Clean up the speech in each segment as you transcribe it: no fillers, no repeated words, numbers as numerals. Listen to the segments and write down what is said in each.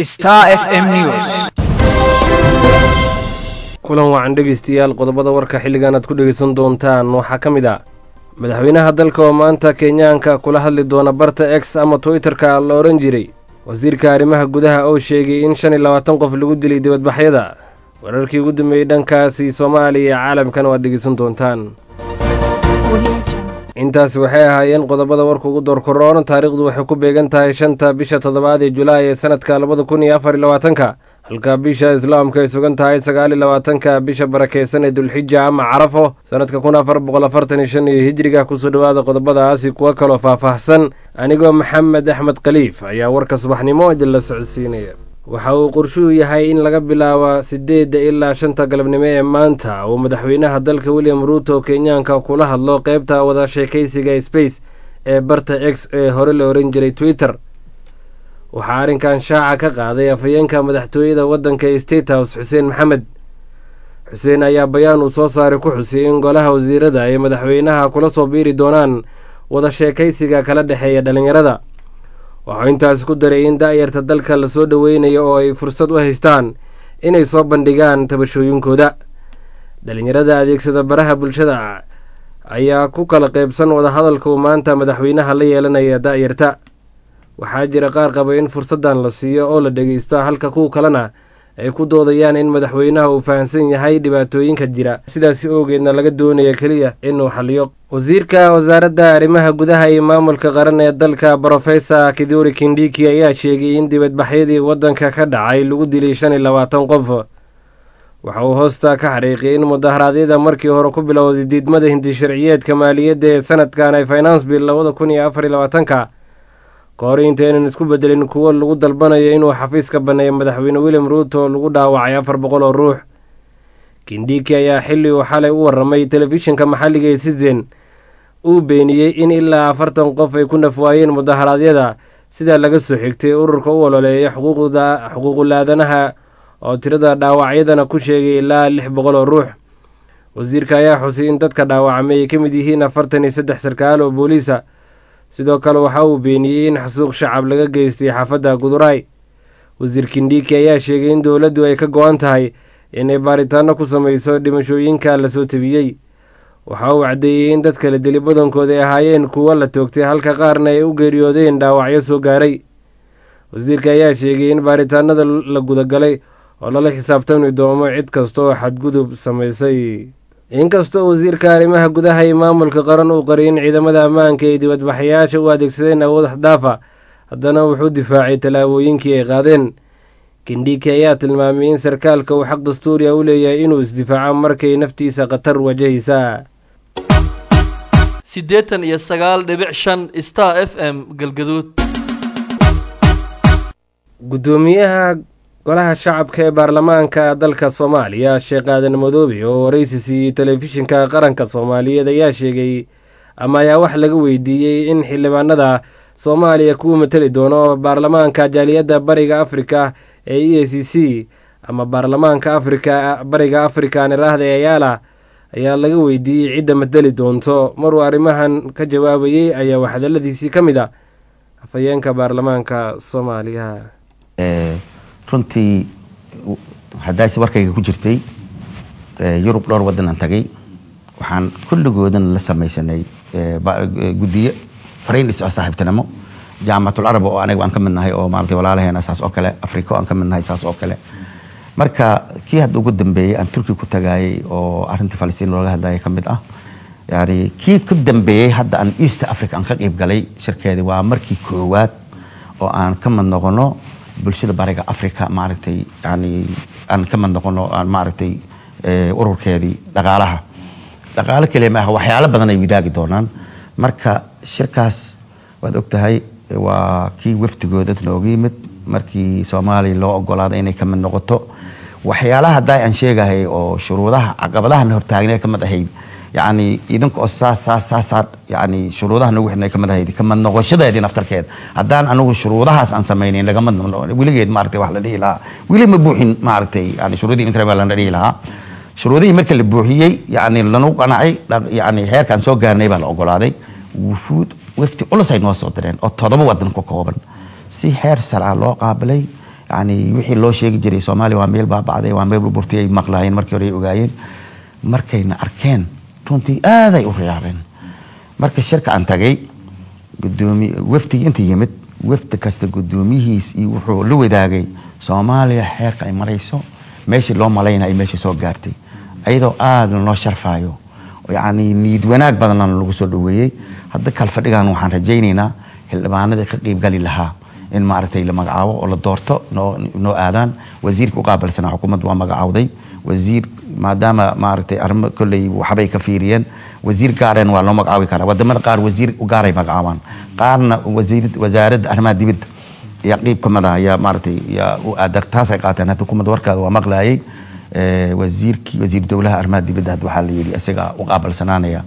Star FM News. kulan wacan dhegeystayaal qodobada warka xilligan aad ku dhegeysan doontaan waxaa ka mid ah madaxweynaha dalka oo maanta Kenyaanka kula hadli doona barta X ama Twitter-ka la oran jiray wasiirka arrimaha gudaha oo sheegay in 25 qof lagu dilay dibadbaxyada wararkii ugu dambeeyay dhankaasi Soomaaliya iyo caalamkan waad dhegeysan doontaan intaas waxay ahaayeen qodobada warka ugu door korona taariikhdu waxay ku beegan tahay 5 bisha 7 Julaay ee sanadka 2024 halka bisha islaamka ay sugan tahay 29 bisha barakeysan ee Dulxijja ama Carafo sanadka 1445 ee hijriga ku soo dhawaada qodobadaasi kuwa kale faahfaahsan anigoo Maxamed Axmed Khaliif ayaa warka subaxnimo idin la socodsiinaya waxa uu qorshuhu yahay in laga bilaabo 8 ilaa 5 galabnimo ee maanta oo madaxweynaha dalka William Ruto Kenyaanka kula hadlo qaybta wada sheekaysiga Space ee barta X ee hore la oran jiray Twitter waxaa arrinkan shaaca ka qaaday afayeenka madaxtooyada waddanka State House Xuseen Maxamed Xuseen ayaa bayaan uu soo saaray ku xusay in golaha wasiirada ay madaxweynaha kula soo biiri doonaan wada sheekaysiga kala dhaxeeya dhalinyarada waxaa intaas ku daray in daayarta dalka la soo dhaweynayo oo ay fursad u haystaan inay soo bandhigaan tabashooyinkooda dhalinyarada adeegsada baraha bulshada ayaa ku kala qaybsan wada hadalka uu maanta madaxweynaha la yeelanaya daayarta waxaa jira qaar qaba in fursadan la siiyo oo la dhageysto halka kuwa kalena ay ku doodayaan in madaxweynaha uu fahansan yahay dhibaatooyinka jira sidaas oogeedna laga doonayo kaliya inuu xaliyo wasiirka wasaaradda arrimaha gudaha iyo maamulka qaran ee dalka Professor Kithure Kindiki ayaa sheegay in dibadbaxyadii waddanka ka dhacay lagu dilay 25 qof waxa uu hoosta ka xariiqay in mudaharaadyada markii hore ku bilowday diidmada hindi sharciyeedka maaliyadda ee sanadkan ay Finance Bill 2024 koori intaynan isku bedelin kuwa lagu dalbanayo inuu xafiiska baneeyo madaxweyne William Ruto lagu dhaawacay 400 oo ruux Kindiki ayaa xilli uu xalay u waramay telefishinka maxalliga ee Citizen uu beeniyay in ilaa 40 qof ay ku nafwaayeen mudaharaadyada sida laga soo xigtay ururka u ololeeya xuquuqul aadanaha oo tirada dhaawacyadana ku sheegay ilaa 600 oo ruux wasiirka ayaa xusay in dadka dhaawacmay ay ka mid yihiin 43 sarkaal oo booliisa sidoo kale waxa uu beeniyay in xasuuq shacab laga geystay xaafadda Guduraay wasiir Kindiki ayaa sheegay in dawladdu ay ka go'an tahay inay baaritaano ku sameyso dhimashooyinka la soo tabiyay waxa uu cadeeyay in dadka la dilay badankooda ay ahaayeen kuwa la toogtay halka qaarna ay u geeriyoodeen dhaawacyo soo gaaray wasiirka ayaa sheegay in baaritaanada la gudagalay oo lala xisaabtami doono cid kasta oo xadgudub sameysay inkastoo wasiirka arrimaha gudaha iyo maamulka qaran uu qariyay ciidamada ammaanka ee dibadbaxayaasha u adeegsadeen awood xadaafa haddana wuxuu difaacay talaabooyinkii ay qaadeen Kindiki ayaa tilmaamay in sarkaalka uu xaq dastuuri ah u leeyahay inuu isdifaaco markay naftiisa khatar wajahaysa 89.5 Star FM Galgaduud gudoomiyaha golaha shacabka ee baarlamaanka dalka Soomaaliya Sheekh Aadan Madoobe oo wareysiisay telefishinka qaranka Soomaaliyeed ayaa sheegay ama ayaa wax laga weydiiyay in xildhibaanada Soomaaliya ku matali doono baarlamaanka jaaliyadda bariga Afrika ee EACC ama baarlamaanka Afrika bariga Afrika niraahda ayaa laga weydiiyay cidda matali doonto maruu arrimahan ka jawaabayay ayaa waxdaladiisii kamid ah afayeenka baarlamaanka Soomaaliya runtii haddaasi warkayga ku jirtay Yurub dhowr wadan aan tagay waxaan kulligoodan la samaysanay gudiye fariinis oo saaxiibtinimo jaamacatul arab oo aniga aan ka midnahay oo maartay walaalaheena asaas oo kale Afrika aan ka midnahay asaas oo kale marka kii hadda ugu dambeeyay aan Turkiga ku tagayay oo arinta Falastiin looga hadlayay kamid ah yaani kii ku dambeeyay hadda aan East Africa aan ka qayb galay shirkeedii waa markii koowaad oo aan ka mid noqono bulshada bariga Afrika maartay yaani aan ka mid noqono aan maartay ururkeedii dhaqaalaha kale ma waxyaalo badan ay wadaagi doonaan marka shirkaas waad ogtahay waa kii waftigooda nooga yimid markii Soomaaliya loo ogolaaday inay ka mid noqoto waxyaalaha haday aan sheegahay oo shuruudaha caqabadaha hortaagnay ka mid ahayd يعني إذن كأساس يعني شروطها نوح إنك كمان هيدي كمان نقاشة هذه نفتركين هدان أنا شروطها سأنسمينين لكمان ولقيت مارتي واحدة دي لها ولي مبوحين مارتي يعني شروطي نكرب على دي لها شروطي مركل البوحية يعني لنوق أنا يعني هي كان سوق جانب على أقول هذا وفود وفتي كل شيء نوصل ترين أو تضرب ودن كوكوبن سي هير سرع الله قابلي يعني wixii loo sheegi jiray Soomaaliya waa meel baabacday waa meel burburtay ay maqlaayeen markii hore ay ogaayeen markayna arkeen runtii aad ay u riyaabeen marka shirka aan tagay gudoomiye waftiga inta yimid wafti kasta gudoomiyihiis iyo wuxuu la wadaagay Soomaaliya xeerka ay marayso meeshii loo maleynaa ay meeshii soo gaartay ayadoo aad loo sharfaayo يعني نيد وناك بدنا نلقصو دوية هذا كالفريقان وحن رجينا هالبعانة ذي قريب قال لها إن ما عرفتي لما قعوا ولا دورته نو آذان وزير قابل سنة حكومة وما قعودي وزير ما دام ما عرفتي أرم كل وحبي كفيرين وزير قارن ولا ما قعوي كاره ودمر قار وزير وقاري ما قعوان قارن وزارة أرماد دبد يقريب كمان يا ما عرفتي يا وقدر تاسع قاتنا حكومة وركا ومقلاي وزير دولة أرماد دي بدها وحالي اللي أسيقا وقابل سنانيا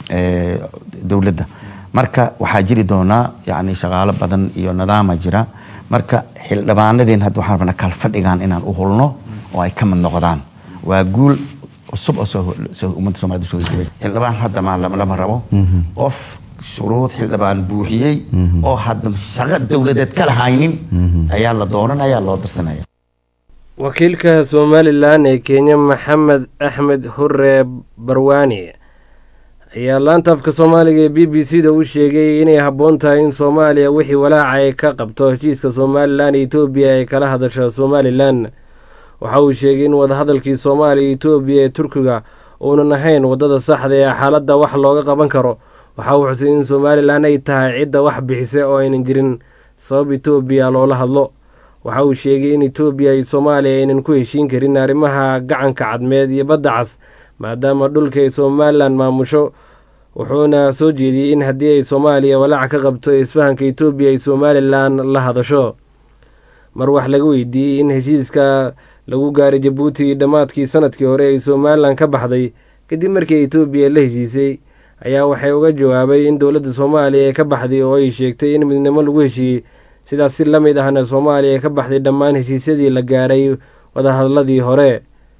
دولة مركا وحاجري دونا يعني شغالة بدن إيو نظام جرا مركا لبعانا دين هدو حرفنا كالفرقان إنان أهولنو وأي كمن نقضان وأقول الصبح أمد سوما دو سوي لبعان هدا ما لما ربو أوف شروط لبعان بوحيي أو هدا شغل دولة كالهاينين أيال لدورن أيال لدرسنايا wakiilka Somaliland ee Kenya Maxamed Axmed Hurre Barwani ayaa laanta afka Soomaaliga ee BBC-da u sheegay inay habboon tahay in Soomaaliya wixii walaac ay ka qabto heshiiska Somaliland iyo Itoobiya ay kala hadasho Somaliland waxa uu sheegay in wadahadalkii Soomaaliya iyo Itoobiya ee Turkiga uunan ahayn wadada saxda ee xaaladda wax looga qaban karo waxa uu xusay in Somaliland ay tahay cidda wax bixisay oo aynan jirin sabab Itoobiya loola hadlo waxa uu sheegay in Itoobiya iyo Soomaaliya aynan ku heshiin karin arrimaha gacanka cadmeed iyo badda cas maadaama dhulka ay Somaliland maamusho wuxuuna soo jeediyay in haddii ay Soomaaliya walaac ka qabto isfahanka Itoobiya iyo Somaliland la hadasho mar wax laga weydiiyay in heshiiska lagu gaaray Djibouti dhamaadkii sanadkii hore ay Somaliland ka baxday kadib markii Itoobiya la heshiisay ayaa waxay uga jawaabay in dowladda Soomaaliya ay ka baxday oo ay sheegtay in midnimo lagu heshiiyay sidaas si lamid ahna Soomaaliya ka baxday dhammaan heshiisyadii la gaaray wadahadalladii hore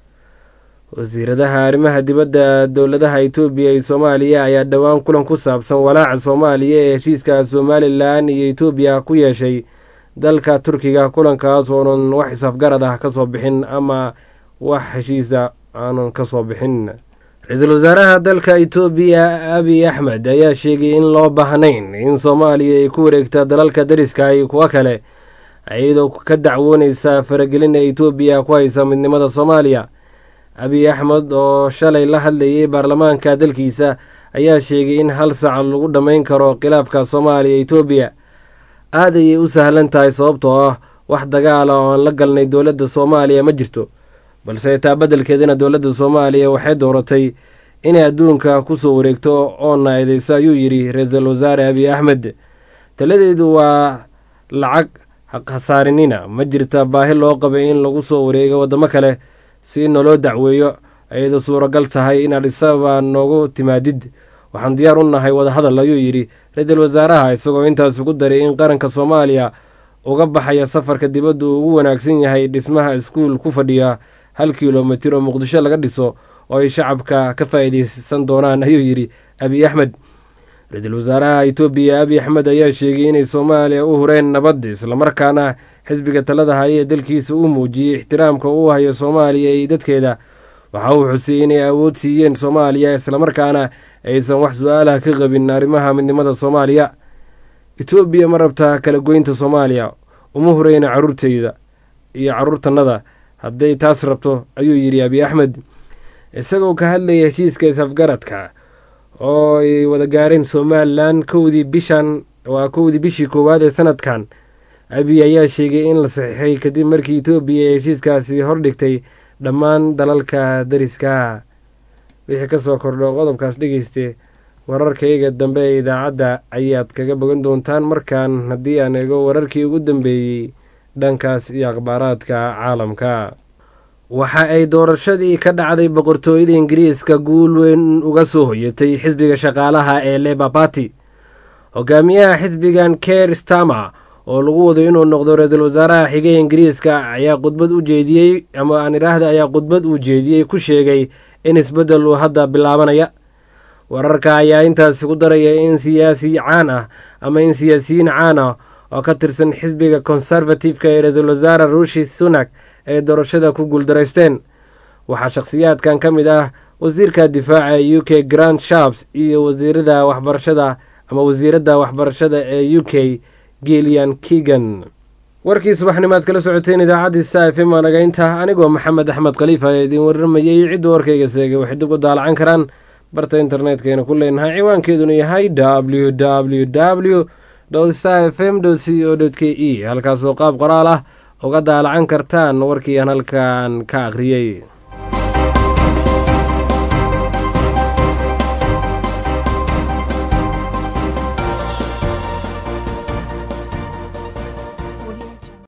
wasiiradaha arrimaha dibadda dowladaha Itoobiya iyo Soomaaliya ayaa dhawaan kulan ku saabsan walaaca Soomaaliya ee heshiiska Somaliland iyo Itoobiya ku yeeshay dalka Turkiga kulankaas oo wax isafgarad ah ka soo bixin ama wax heshiisa aan ka soo bixin Ra'iisul Wasaaraha dalka Itoobiya Abiy Ahmed ayaa sheegay in loo baahnayn in Soomaaliya ay ku wareegto dalalka dariska iyo kuwa kale ayadoo ka dacwoonaysa faragelin ay Itoobiya ku hayso midnimada Soomaaliya Abiy Ahmed oo shalay la hadlayay baarlamaanka dalkiisa ayaa sheegay in hal saac lagu dhameyn karo khilaafka Soomaaliya iyo Itoobiya aad ay u sahlan tahay sababtoo ah wax dagaal ah oo la galnay dowladda Soomaaliya ma jirto balse taa beddelkeedina dowladda Soomaaliya waxay dooratay inay adduunka ku soo wareegto oo naydayso ayuu yiri Ra'iisul Wasaare Abiy Ahmed taladeedu waa lacag khasaarinina ma jirta baahi loo qabay in lagu soo wareego wadamo kale si noloo dacweeyo ayadoo suuragal tahay in Addis Ababa noogu timaadid waxaan diyaar u nahay wada hadal ayuu yiri Ra'iisul Wasaaraha isagoo intaas ugu daray in qaranka Soomaaliya uga baxaya safarka dibadda ugu wanaagsan yahay dhismaha iskuul ku fadhiya 1 kiiloomitir oo Muqdisho laga dhiso oo ay shacabka ka faa'iideysan doonaan ayuu yiri Abiy Ahmed Ra'iisul Wasaaraha Itoobiya Abiy Ahmed ayaa sheegay in Soomaaliya u horeen nabad isla markaana xisbiga talada haya dalkiisa uu muujiyay ixtiraamka uu hayo Soomaaliya iyo dadkeeda waxa uu xusay inay awood siiyeen Soomaaliya isla markaana aysan wax su'aalaha ka qabin arrimaha midnimada Soomaaliya Itoobiya ma rabtaa kala goynta Soomaaliya uma horeyna carruurteeda iyo carruurtanada hadday taas rabto ayuu yiri Abiy Ahmed isagoo ka hadlayay heshiiska isafgaradka oo ay wada gaareen Somaliland kowdii bishii koowaad ee sanadkan Abiy ayaa sheegay in la saxiixay kadib markii Itoobiya heshiiskaasi hordhigtay dhammaan dalalka dariska wixii ka soo kordho qodobkaas dhageyste wararkayga dambe ee idaacadda ayaad kaga bogan doontaan markaan haddii aan eego wararkii ugu dambeeyey dhankaas iyo akhbaaraadka caalamka waxa ay doorashadii ka dhacday boqortooyada Ingiriiska guul weyn uga soo hoyatay xisbiga shaqaalaha ee Labour Party hogaamiyaha xisbigan Keir Starmer oo lagu wado inuu noqdo ra'iisul wasaaraha xigay Ingiriiska ayaa khudbad u jeediyay ku sheegay in isbedel uu hadda bilaabanaya wararka ayaa intaas ku daraya in siyaasiyiin caan ah oo ka tirsan xisbiga conservative-ka ee ra-iisul wasaare Rishi Sunak ay doorashada ku guuldaraysteen. waxaa shakhsiyaadkan ka mid ah wasiirka difaaca ee UK Grant Shapps iyo wasiirada waxbarashada ee UK Gillian Keegan. warkii subaxnimaad kala socoteen idaacadda Star FM naagaynta anigoo Maxamed Axmed Khalifa ee idin waramayay cid warkayga seegay waxay dib u daalacan karaan barta internetka ku leenahay ciwaankeeduna yahay www.starfm.co.ke halkaasoo qaab qoraal ah uga daalacan kartaan warkii aan halkan ka akhriyay.